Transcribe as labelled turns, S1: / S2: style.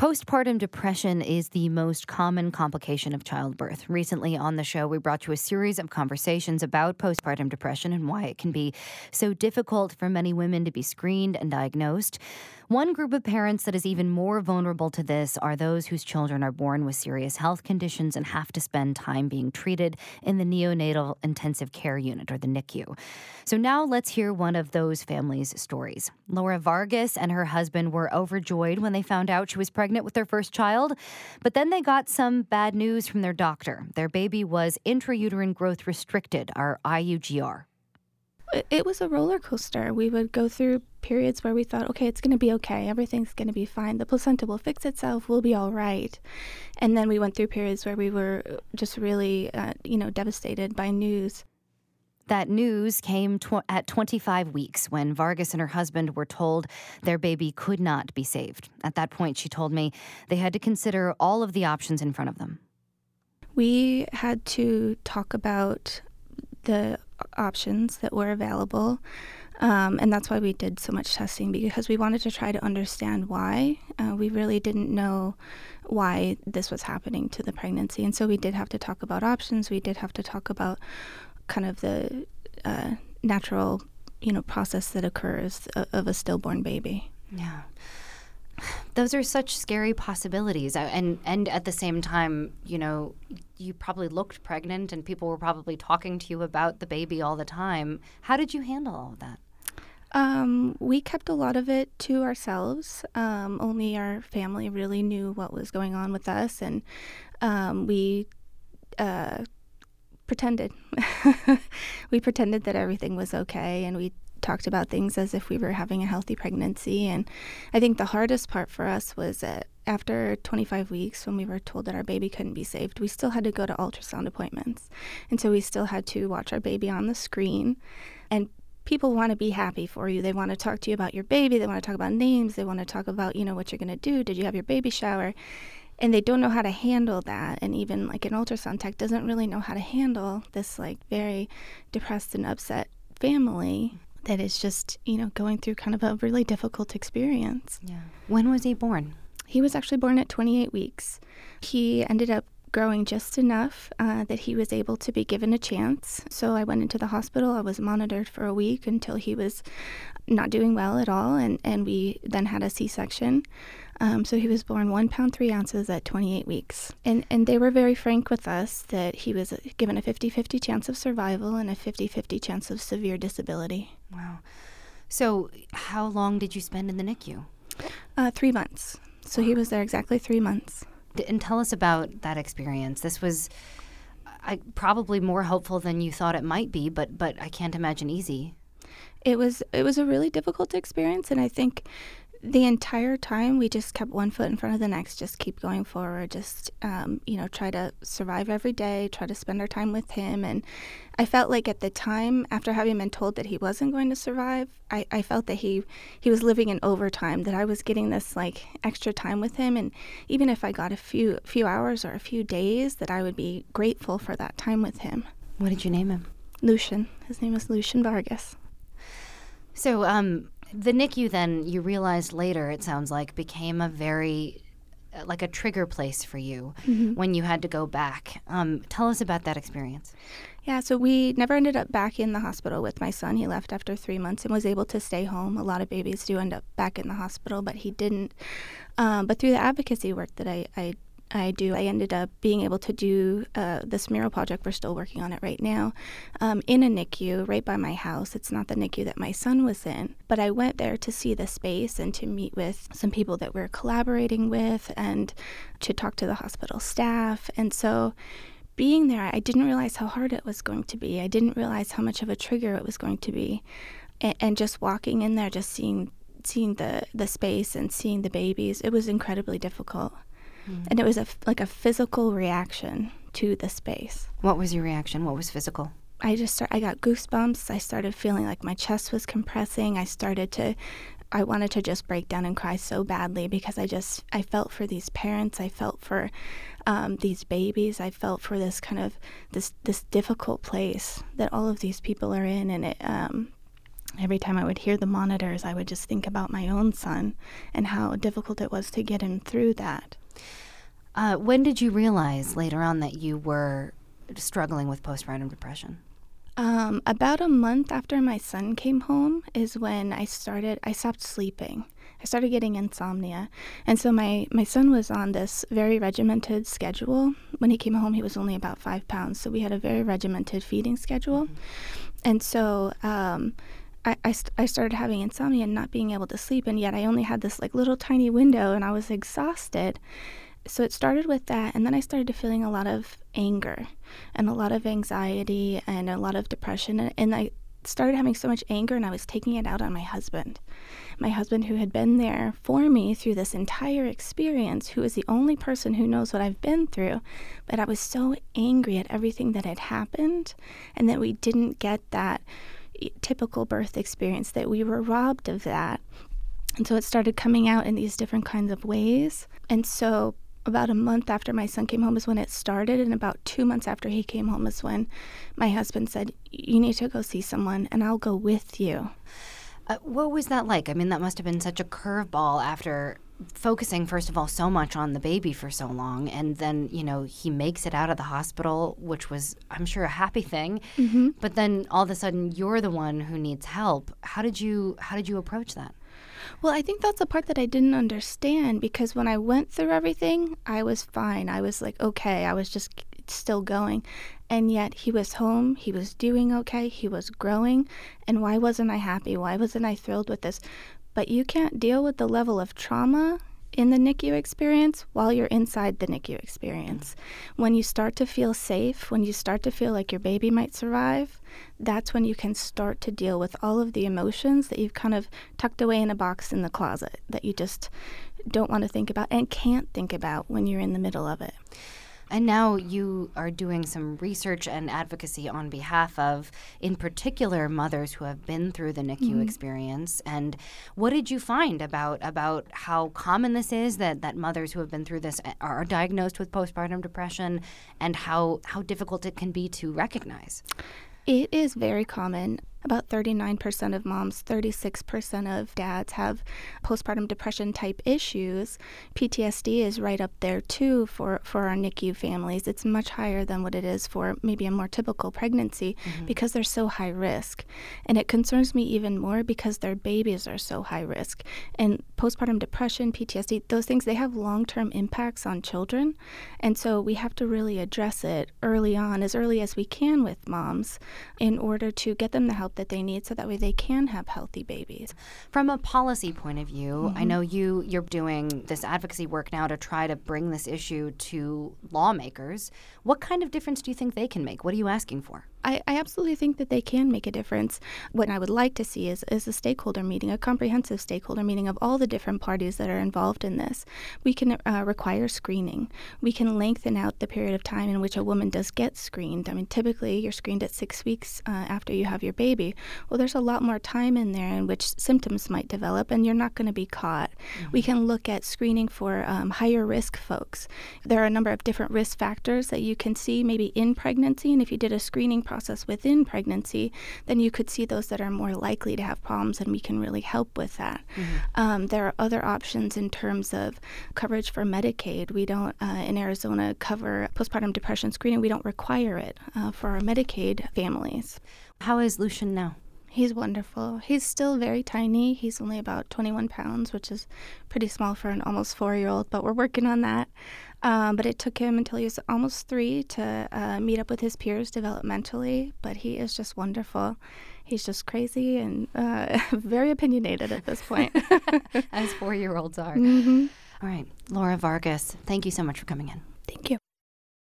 S1: Postpartum depression is the most common complication of childbirth. Recently on the show, we brought you a series of conversations about postpartum depression and why it can be so difficult for many women to be screened and diagnosed. One group of parents that is even more vulnerable to this are those whose children are born with serious health conditions and have to spend time being treated in the neonatal intensive care unit, or the NICU. So now let's hear one of those families' stories. Laura Vargas and her husband were overjoyed when they found out she was pregnant with their first child, but then they got some bad news from their doctor. Their baby was intrauterine growth restricted, or IUGR.
S2: It was a roller coaster. We would go through periods where we thought, okay, it's going to be okay. Everything's going to be fine. The placenta will fix itself. We'll be all right. And then we went through periods where we were just really, devastated by news.
S1: That news came at 25 weeks when Vargas and her husband were told their baby could not be saved. At that point, she told me they had to consider all of the options in front of them.
S2: We had to talk about the options that were available, and that's why we did so much testing, because we wanted to try to understand why. We really didn't know why this was happening to the pregnancy, and so we did have to talk about options. We did have to talk about kind of the natural, process that occurs of a stillborn baby.
S1: Yeah. Those are such scary possibilities. And at the same time, you probably looked pregnant and people were probably talking to you about the baby all the time. How did you handle all of that?
S2: We kept a lot of it to ourselves. Only our family really knew what was going on with us, and we pretended. We pretended that everything was okay, and we talked about things as if we were having a healthy pregnancy. And I think the hardest part for us was that after 25 weeks, when we were told that our baby couldn't be saved, we still had to go to ultrasound appointments. And so we still had to watch our baby on the screen. And people want to be happy for you. They want to talk to you about your baby. They want to talk about names. They want to talk about, what you're going to do. Did you have your baby shower? And they don't know how to handle that. And even like an ultrasound tech doesn't really know how to handle this very depressed and upset family that is just, going through kind of a really difficult experience.
S1: Yeah. When was he born?
S2: He was actually born at 28 weeks. He ended up growing just enough that he was able to be given a chance. So I went into the hospital. I was monitored for a week until he was not doing well at all, and we then had a C-section. So he was born 1 pound 3 ounces at 28 weeks. And they were very frank with us that he was given a 50-50 chance of survival and a 50-50 chance of severe disability.
S1: Wow. So how long did you spend in the NICU?
S2: 3 months. So he was there exactly 3 months.
S1: And tell us about that experience. This was probably more hopeful than you thought it might be, but I can't imagine easy.
S2: It was a really difficult experience, and I think the entire time we just kept one foot in front of the next, just keep going forward, just, try to survive every day, try to spend our time with him. And I felt like at the time, after having been told that he wasn't going to survive, I felt that he was living in overtime, that I was getting this extra time with him. And even if I got a few hours or a few days, that I would be grateful for that time with him.
S1: What did you name him?
S2: Lucian. His name is Lucian Vargas.
S1: So, the NICU then, you realized later, it sounds like, became a very, a trigger place for you when you had to go back. Tell us about that experience.
S2: Yeah, so we never ended up back in the hospital with my son. He left after 3 months and was able to stay home. A lot of babies do end up back in the hospital, but he didn't. But through the advocacy work that I ended up being able to do this mural project. We're still working on it right now, in a NICU right by my house. It's not the NICU that my son was in, but I went there to see the space and to meet with some people that we're collaborating with and to talk to the hospital staff. And so being there, I didn't realize how hard it was going to be. I didn't realize how much of a trigger it was going to be. And just walking in there, just seeing the space and seeing the babies, it was incredibly difficult. And it was a physical reaction to the space.
S1: What was your reaction? What was physical?
S2: I got goosebumps. I started feeling like my chest was compressing. I wanted to just break down and cry so badly because I felt for these parents. I felt for these babies. I felt for this kind of this difficult place that all of these people are in. And Every time I would hear the monitors, I would just think about my own son and how difficult it was to get him through that.
S1: When did you realize later on that you were struggling with postpartum depression?
S2: About a month after my son came home is when I stopped sleeping. I started getting insomnia. And so my son was on this very regimented schedule. When he came home, he was only about 5 pounds. So we had a very regimented feeding schedule. And so I started having insomnia and not being able to sleep. And yet I only had this like little tiny window and I was exhausted. So it started with that, and then I started feeling a lot of anger and a lot of anxiety and a lot of depression. And I started having so much anger, and I was taking it out on my husband who had been there for me through this entire experience, who is the only person who knows what I've been through. But I was so angry at everything that had happened and that we didn't get that typical birth experience, that we were robbed of that. And so it started coming out in these different kinds of ways. And so about a month after my son came home is when it started, and about 2 months after he came home is when my husband said, "You need to go see someone, and I'll go with you."
S1: What was that like? I mean, that must have been such a curveball after focusing, first of all, so much on the baby for so long, and then, he makes it out of the hospital, which was, I'm sure, a happy thing. Mm-hmm. But then all of a sudden, you're the one who needs help. How did you approach that?
S2: Well, I think that's the part that I didn't understand, because when I went through everything, I was fine. I was like, okay, I was just still going. And yet he was home, he was doing okay, he was growing. And why wasn't I happy? Why wasn't I thrilled with this? But you can't deal with the level of trauma in the NICU experience while you're inside the NICU experience. When you start to feel safe, when you start to feel like your baby might survive, that's when you can start to deal with all of the emotions that you've kind of tucked away in a box in the closet that you just don't want to think about and can't think about when you're in the middle of it.
S1: And now you are doing some research and advocacy on behalf of, in particular, mothers who have been through the NICU experience. And what did you find about how common this is, that mothers who have been through this are diagnosed with postpartum depression, and how difficult it can be to recognize?
S2: It is very common. About 39% of moms, 36% of dads have postpartum depression type issues. PTSD is right up there too for our NICU families. It's much higher than what it is for maybe a more typical pregnancy because they're so high risk. And it concerns me even more because their babies are so high risk. And postpartum depression, PTSD, those things, they have long-term impacts on children. And so we have to really address it early on, as early as we can with moms, in order to get them the help that they need so that way they can have healthy babies.
S1: From a policy point of view, I know you're doing this advocacy work now to try to bring this issue to lawmakers. What kind of difference do you think they can make? What are you asking for?
S2: I absolutely think that they can make a difference. What I would like to see is a stakeholder meeting, a comprehensive stakeholder meeting of all the different parties that are involved in this. We can require screening. We can lengthen out the period of time in which a woman does get screened. I mean, typically you're screened at 6 weeks after you have your baby. Well, there's a lot more time in there in which symptoms might develop and you're not going to be caught. We can look at screening for higher risk folks. There are a number of different risk factors that you can see maybe in pregnancy, and if you did a screening process within pregnancy, then you could see those that are more likely to have problems, and we can really help with that. There are other options in terms of coverage for Medicaid. We don't, in Arizona, cover postpartum depression screening. We don't require it for our Medicaid families.
S1: How is Lucian now?
S2: He's wonderful. He's still very tiny. He's only about 21 pounds, which is pretty small for an almost 4-year-old, but we're working on that. But it took him until he was almost 3 to meet up with his peers developmentally, but he is just wonderful. He's just crazy and very opinionated at this point.
S1: As 4-year-olds are.
S2: Mm-hmm.
S1: All right. Laura Vargas, thank you so much for coming in.
S2: Thank you.